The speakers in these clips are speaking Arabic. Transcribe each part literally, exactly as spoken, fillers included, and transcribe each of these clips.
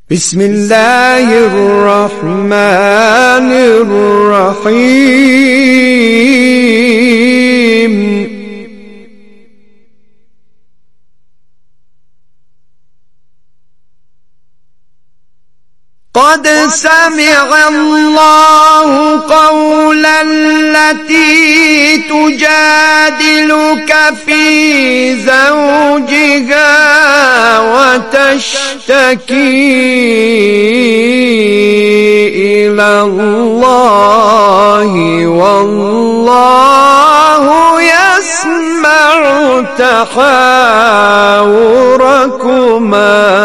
بسم الله الرحمن الرحيم قد سمع الله قول التي تجادلك في زوجها وتشتكي إلى الله والله يسمع تحاوركما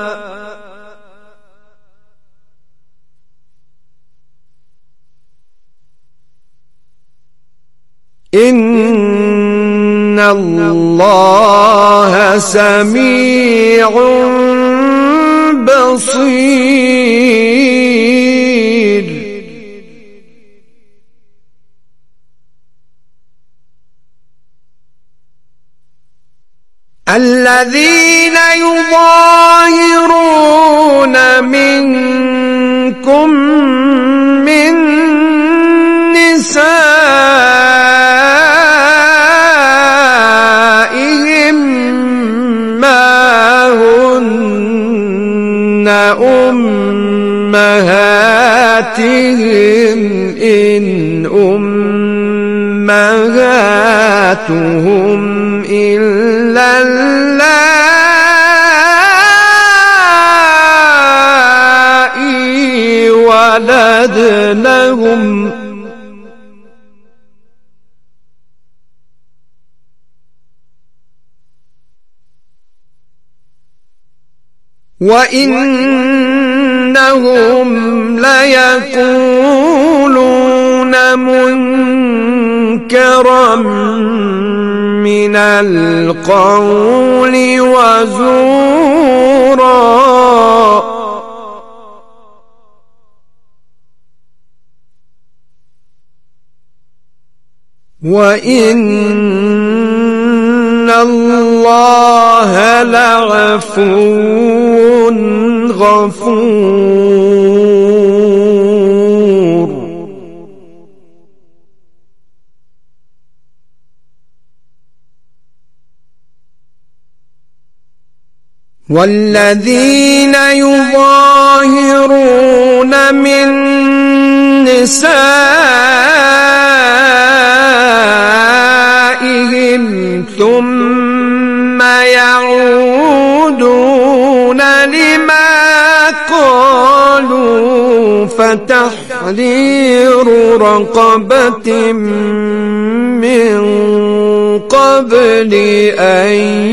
إن الله سميع بصير الذين يظاهرون منكم من نسائهم ما هن أمهاتهم إن أمهاتهم إلا اللائي ولدنهم وإنهم ليقولون منكرا من القول وزورا وإن الله لعفو غفور والذين يظاهرون من نسائهم ثم يعودون لما قالوا فتحرير رقبة من قبل أن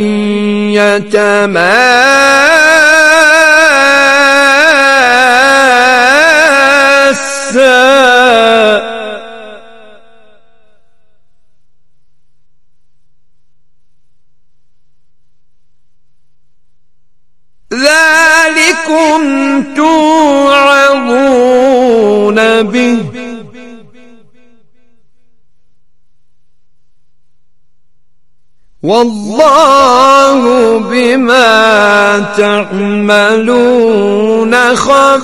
يتماسا ذلكم توعظون به والله بما تعملون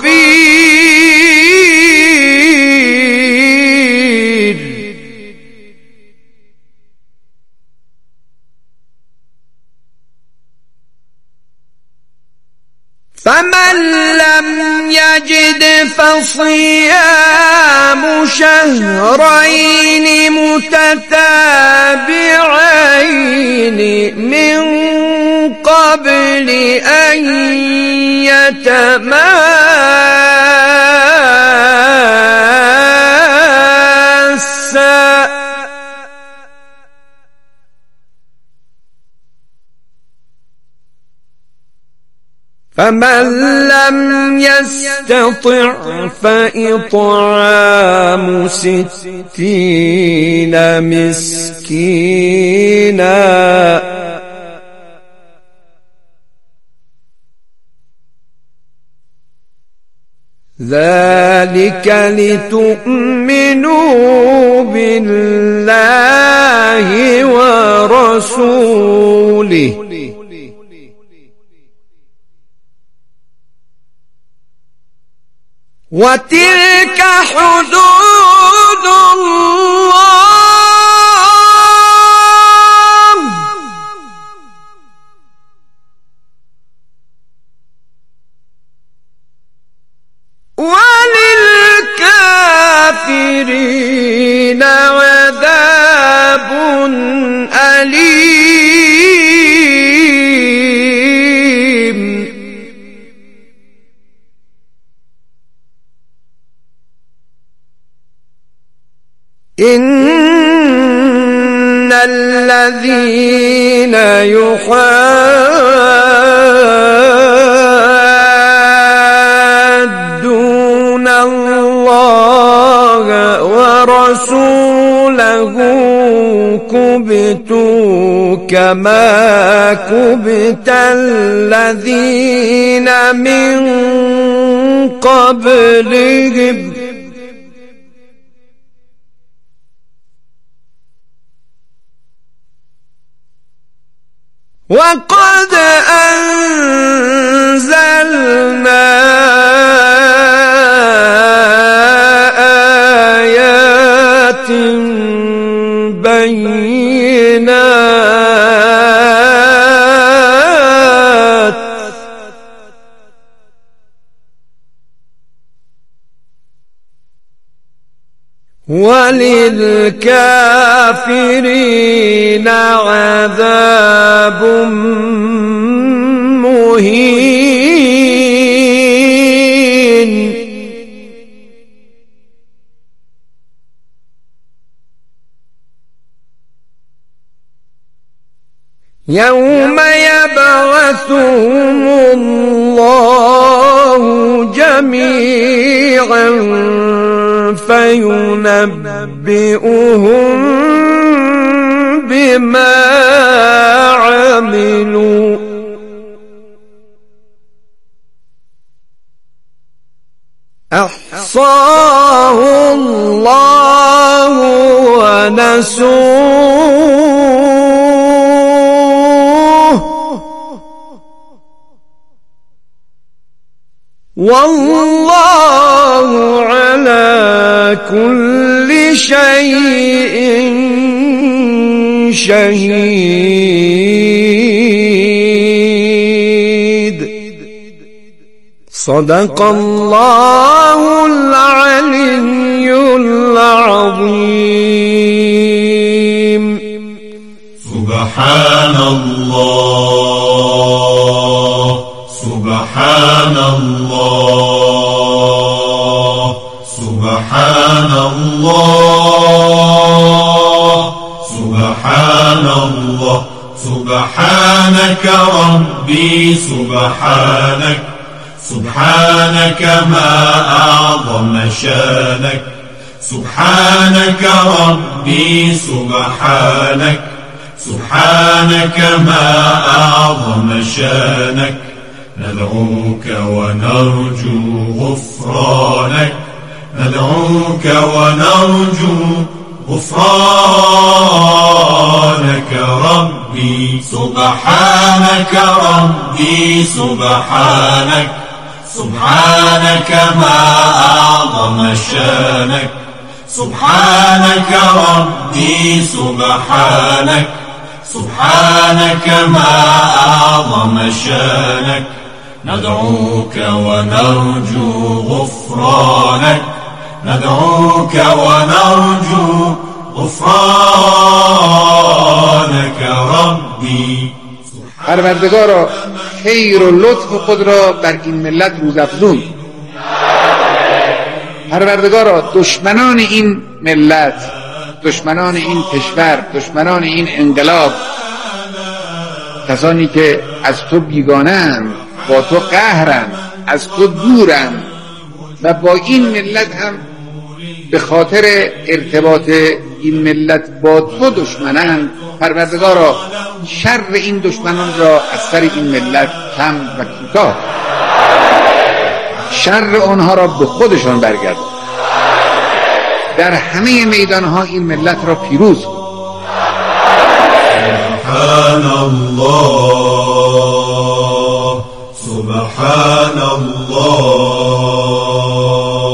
خبير فمن لم يجد فصيام شهرين متتابعين من قبل أن يتماسا فمن لم يستطع فإطعام ستين مسكينا ذلك لتؤمنوا بالله ورسوله وتلك حدود الله وللكافرين عذاب أليم. إن الذين يحادون الله ورسوله كبتوا كما كبت الذين من قبلهم وقد أنزلنا آيات بينات وللكافرين عذاب مهين. يوم يبعثهم الله جميعا فينبئهم بما عملوا أحصاه الله ونسوه والله على كل شيء شهيد. صدق الله العلي العظيم. سبحان الله سبحان الله سبحان الله سبحان الله سبحانك ربي سبحانك سبحانك ما أعظم شانك سبحانك ربي سبحانك سبحانك ما أعظم شانك ندعوك ونرجو غفرانك ندعوك ونرجو غفرانك ربي سبحانك ربي سبحانك سبحانك ما أعظم شانك سبحانك ربي سبحانك سبحانك ما أعظم شانك ندعوك ونرجو غفرانك ندعوك ونرجو غفرانك ربي. پروردگارا خیر و لطف خود را بر این ملت روزافزون. پروردگارا دشمنان این ملت، دشمنان این کشور، دشمنان این انقلاب، کسانی که از تو بیگانه‌اند، با تو قهرند، از تو دورند و با این ملت هم به خاطر ارتباط این ملت با تو دشمنند، پروردگارا شر این دشمنان را از سر این ملت کم و کوتاه، شر آنها را به خودشان برگردان، در همه میدانها این ملت را پیروز کن. سبحان الله سبحان الله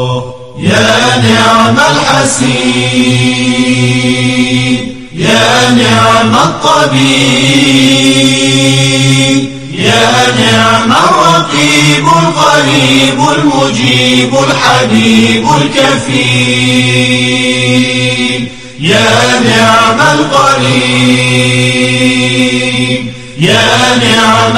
نعم الحسيب يا نعم الطبيب يا نعم الرقيب القريب المجيب الحبيب الكفيل يا نعم القريب يا نعم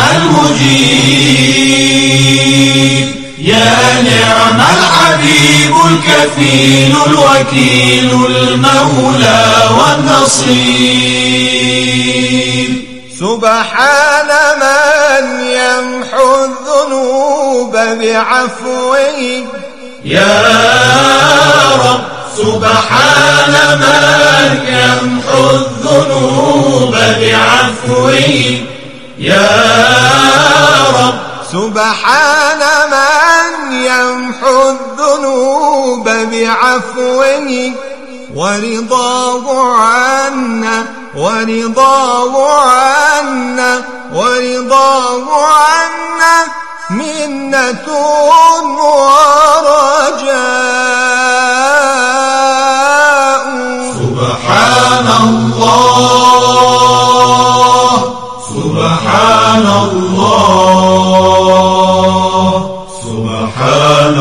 المجيب يا نعم الحبيب الكفيل الوكيل المولى والنصير. سبحان من يمحو الذنوب بعفوه يا رب سبحان من يمحو الذنوب بعفوه يا رب سبحان من يمحو الذنوب بعفوه ورضاه عنا ورضاه عنا ورضاه عنا منة ورجاء. سبحان الله سبحان الله سبحان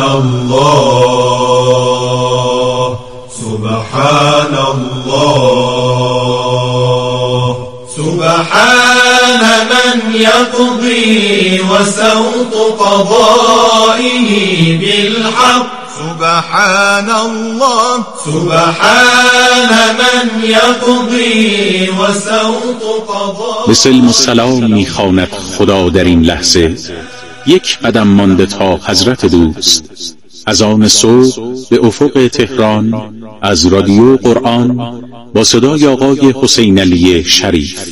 الله سبحان الله سبحان من يقضي وسوط قضائه بالحق. سبحان الله سبحان من يقضي وسوط قضائه. به سلم و سلام میخواند خدا در این لحظه، یک قدم مانده تا حضرت دوست. از آن صبح به افق تهران از رادیو قرآن با صدای آقای حسین علی شریف.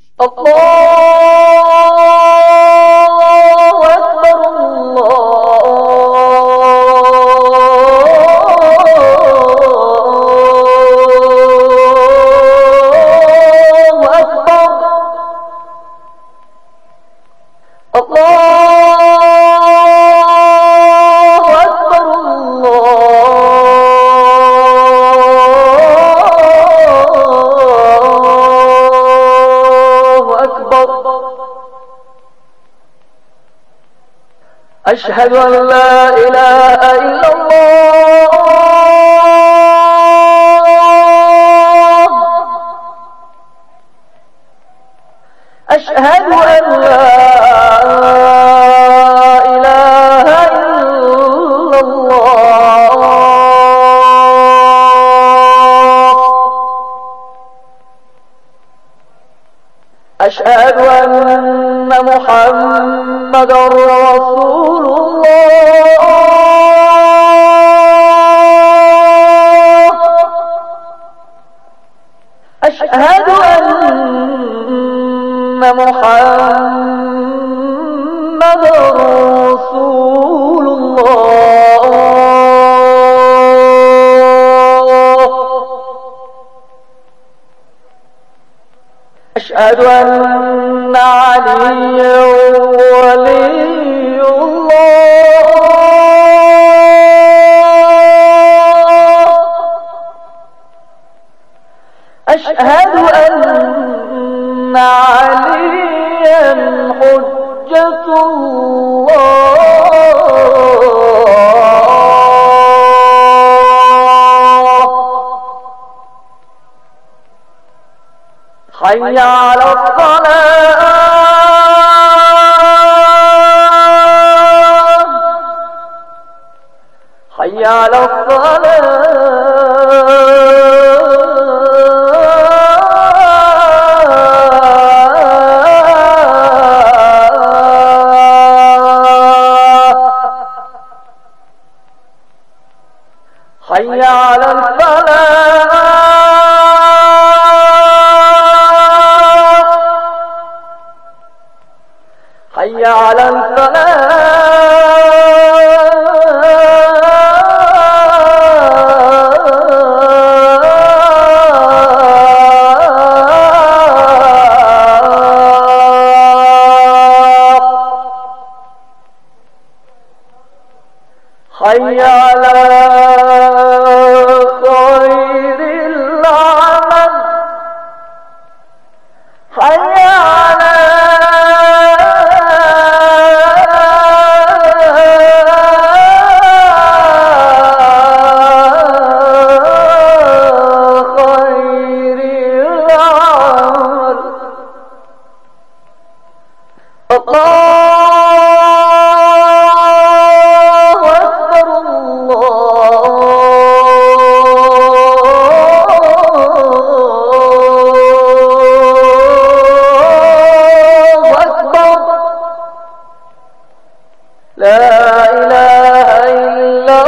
أشهد أن لا إله إلا الله. أشهد أن لا إله إلا الله. أشهد أن محمد رسول الله. أشهد أن محمد رسول الله. أشهد أن عليا ولي الله. أشهد أن عليا حجة الله. حي على الصلاة. حي على الصلاة. حي على الفلاح. حي على الفلاح. حي على لا إله إلا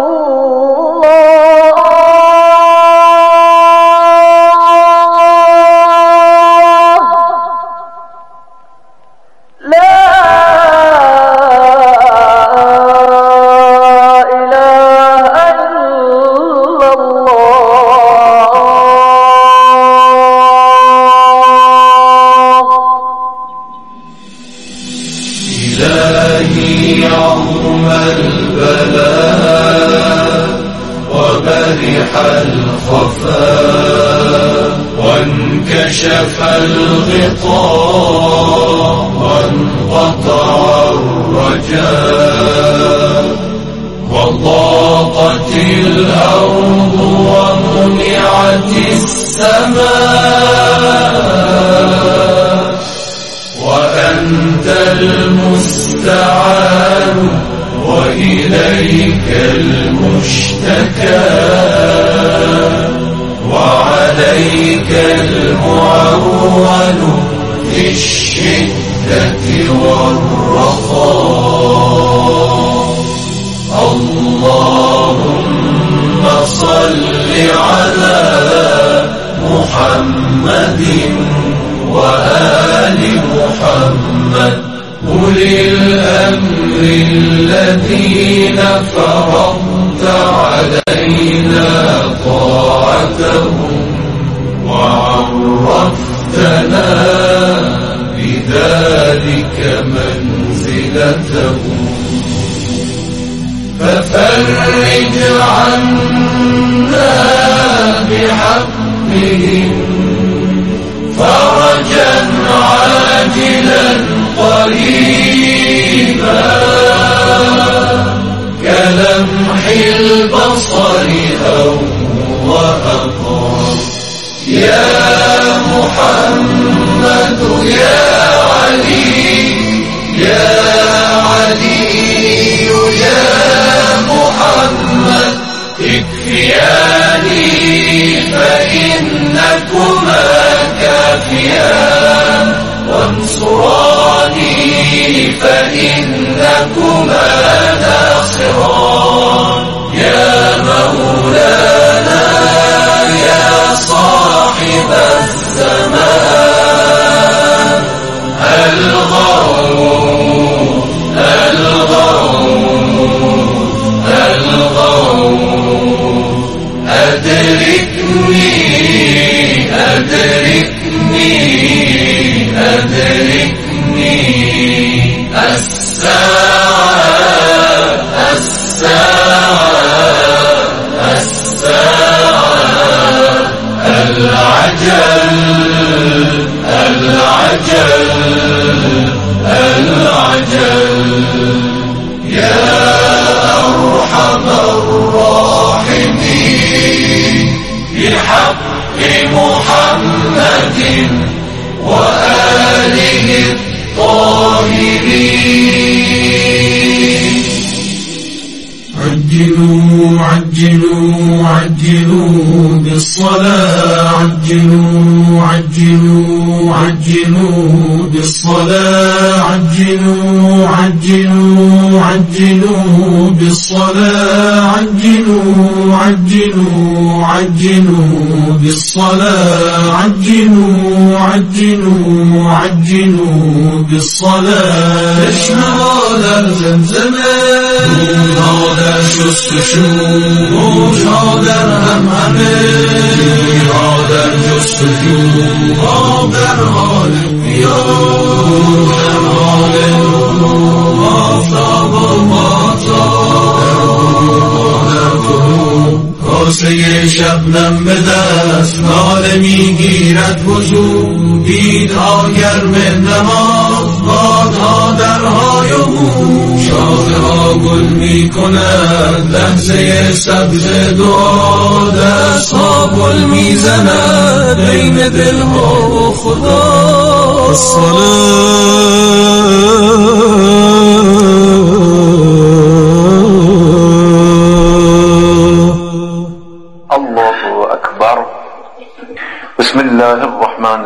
وانكشف الغطاء وانقطع الرجاء وضاقت الأرض ومنعت السماء وأنت المستعان وإليك المشتكى وعليك المعول في الشدة والرخاء. اللهم صل على محمد وآل محمد أولي الأمر الذين فرضت علينا طاعتهم وعرفتنا بذلك منزلتهم ففرج عنا بحقهم فرجا عاجلا قريبا كلمح البصر أو وأقرب. يا محمد يا علي يا علي يا محمد اكفياني فإنكما كافيان وانصراني فإنكما ناصران. يا مولانا يا صاحب الزمان الغوث الغوث الغوث أدركني أدركني أدركني الساعة الساعة الساعة العجل العجل العجل. يا أرحم الراحمين بحق محمد وآله الطاهرين. عجلوا عجلوا عجلوا بالصلاة عجلوا عجلوا عجلوا بالصلاة عجلوا عجلوا عجلوا بالصلاة عجلوا عجلوا عجلوا بالصلاة عجلوا عجلوا عجلوا بالصلاة. اشمال الزمزمان هذا شستشو هذا همهمه هذا جستجو هذا حال القيام حال آفتاب المطار کاسه شبنم به دست ناله میگیرد وجود بیدها گرم نماز بادها درهای او شاخه‌ها گل میکند لحظه سبز دعا دستها گل میزند بین دلها و خدا. الله أكبر. بسم الله الرحمن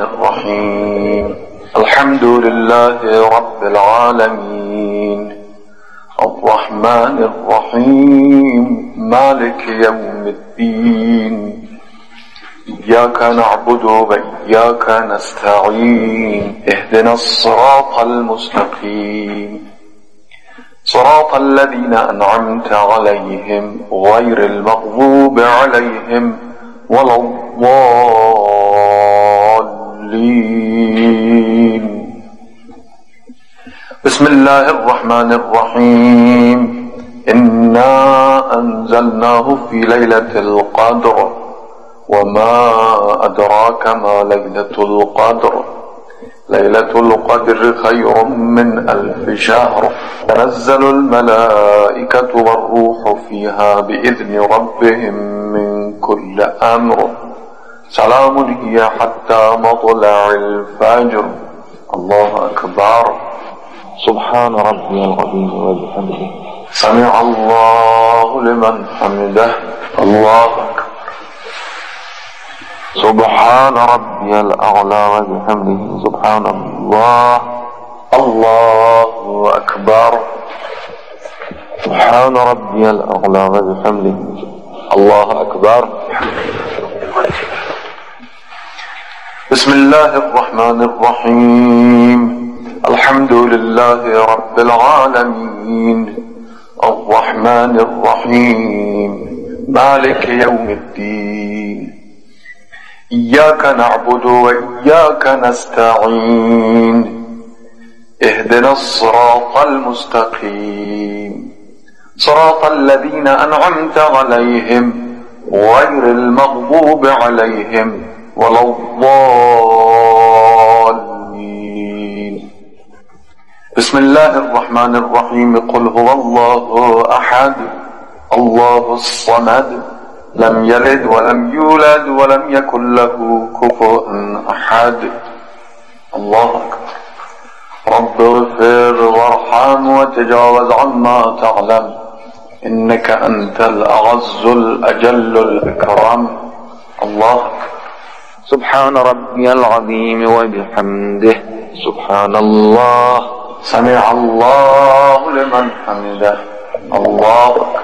الرحيم. الحمد لله رب العالمين الرحمن الرحيم مالك يوم الدين إياك نعبد وإياك نستعين اهدنا الصراط المستقيم صراط الذين أنعمت عليهم غير المغضوب عليهم ولا الضالين. بسم الله الرحمن الرحيم إنا أنزلناه في ليلة القدر وما أدراك ما ليلة القدر ليلة القدر خير من ألف شهر تنزل الملائكة والروح فيها بإذن ربهم من كل أمر سلام هي حتى مطلع الفجر. الله أكبر. سبحان ربي العظيم وبحمده سمع الله لمن حمده. الله أكبر. سبحان ربي الأعلى وبحمده سبحان الله. الله أكبر. سبحان ربي الأعلى وبحمده الله أكبر. بسم الله الرحمن الرحيم الحمد لله رب العالمين الرحمن الرحيم مالك يوم الدين إياك نعبد وإياك نستعين اهدنا الصراط المستقيم صراط الذين أنعمت عليهم غير المغضوب عليهم ولا الضالين. بسم الله الرحمن الرحيم قل هو الله أحد الله الصمد لم يلد ولم يولد ولم يكن له كفوا أحد. الله أكبر. رب اغفر وارحم وتجاوز عما تعلم إنك أنت الأعز الأجل الأكرم. الله أكبر. سبحان ربي العظيم وبحمده سبحان الله. سمع الله لمن حمده. الله أكبر.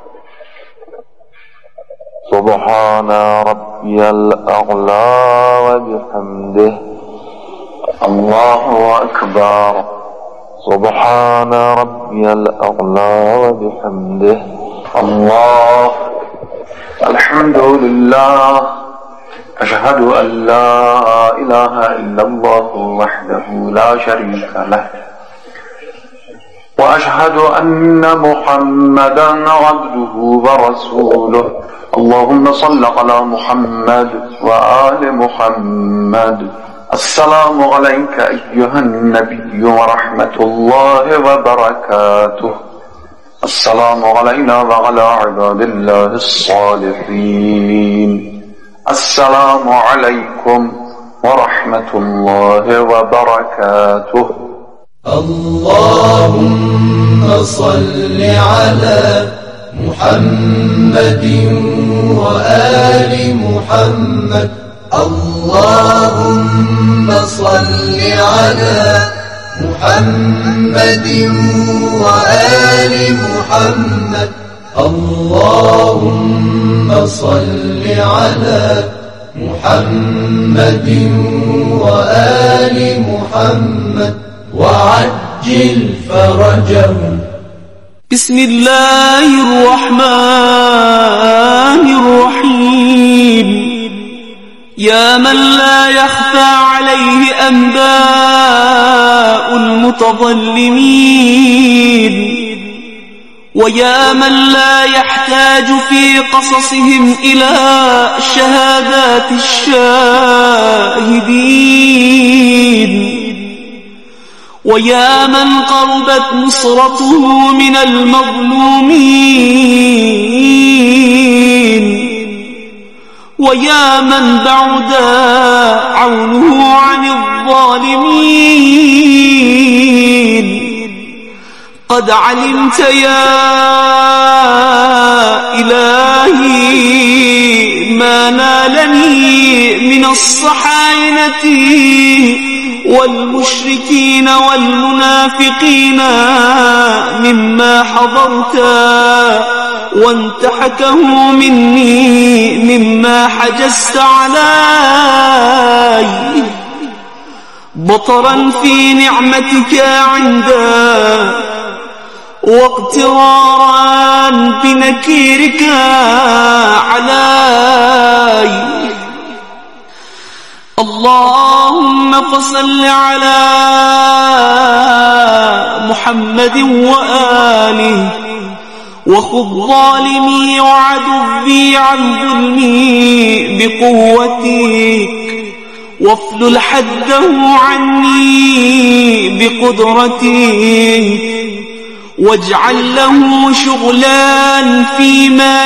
سبحان ربي الأعلى وبحمده. الله أكبر. سبحان ربي الأعلى وبحمده. الله. الحمد لله. أشهد أن لا إله إلا الله وحده لا شريك له وأشهد أن محمدا عبده ورسوله. اللهم صل على محمد وآل محمد. السلام عليك أيها النبي ورحمة الله وبركاته. السلام علينا وعلى عباد الله الصالحين. السلام عليكم ورحمة الله وبركاته. اللهم صل على محمد وآل محمد. اللهم صل على محمد وآل محمد. اللهم صل على محمد وآل محمد وعجل فرجهم. بسم الله الرحمن الرحيم يا من لا يخفى عليه أنباء المتظلمين ويا من لا يحتاج في قصصهم إلى شهادات الشاهدين ويا من قربت نصرته من المظلومين ويا من بعد عونه عن الظالمين قد علمت يا إلهي ما نالني من الصحاينة والمشركين والمنافقين مما حضرتا وانتحكه مني مما حجزت علي بطرا في نعمتك عندا واقترارا بنكيرك علي اللهم فصل على محمد وآله وخذ ظالمي وعدوي عن ظلمي بقوتك وافلل حده عني بقدرتك واجعل له شغلا فيما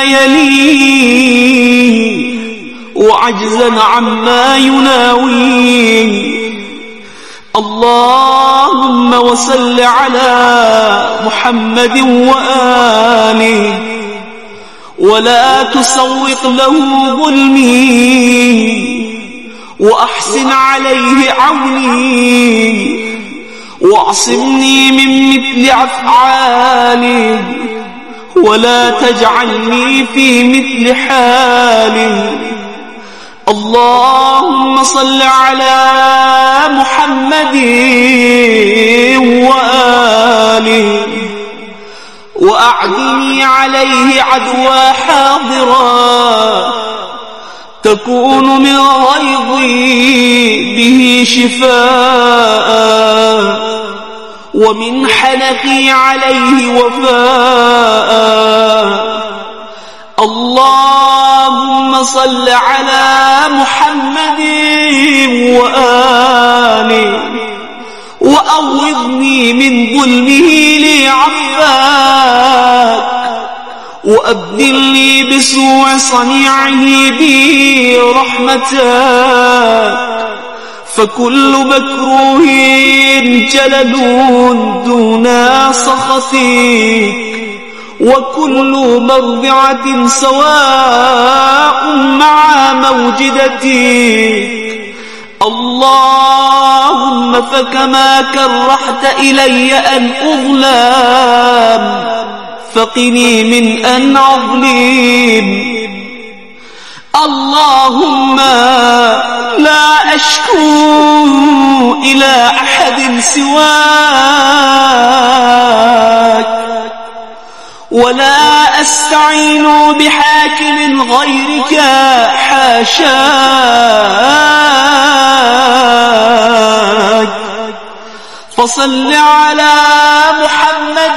يليه وعجزا عما يناويه اللهم وصل على محمد وآله ولا تسوق له ظلمي وأحسن عليه عوني واعصمني من مثل أفعاله ولا تجعلني في مثل حاله اللهم صل على محمد وآله وأعدني عليه عدوى حاضرا تكون من غيظي به شفاء ومن حنقي عليه وفاء اللهم صل على محمد وآله وأوضني من ظلمه لي عفاك وأبدلني بسوء صنيعه بي رحمتك فكل مكروه جلل دون سخطك وكل مرضعة سواء مع موجدتك اللهم فكما كرهت إلي أن أظلم فقني من أن أظلم اللهم لا أشكو إلى أحد سواك ولا أستعين بحاكم غيرك حاشاك فصل على محمد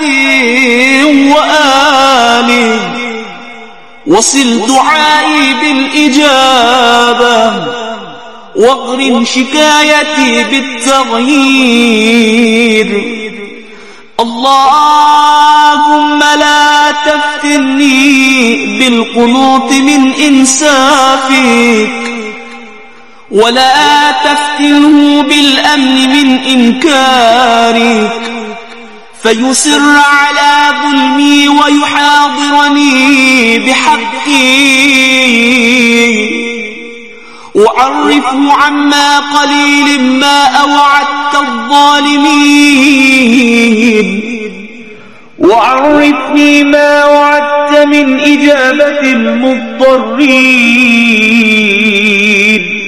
وآله وصل دعائي بالإجابة واغرم شكايتي بالتغيير اللهم لا تفتني بالقنوط من إنسافك ولا تفتنه بالأمن من إنكارك فيسر على ظلمي ويحاضرني بحقي وعرفه عما قليل ما أوعدت الظالمين وعرفني ما وعدت من إجابة المضطرين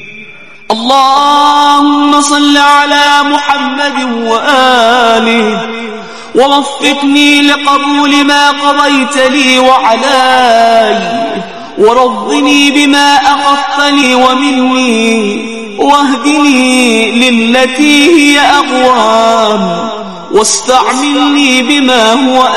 اللهم صل على محمد وآله ووفقني لقبول ما قضيت لي وعلاي ورضني بما أخذتني ومني واهدني للتي هي أقوام واستعملني بما هو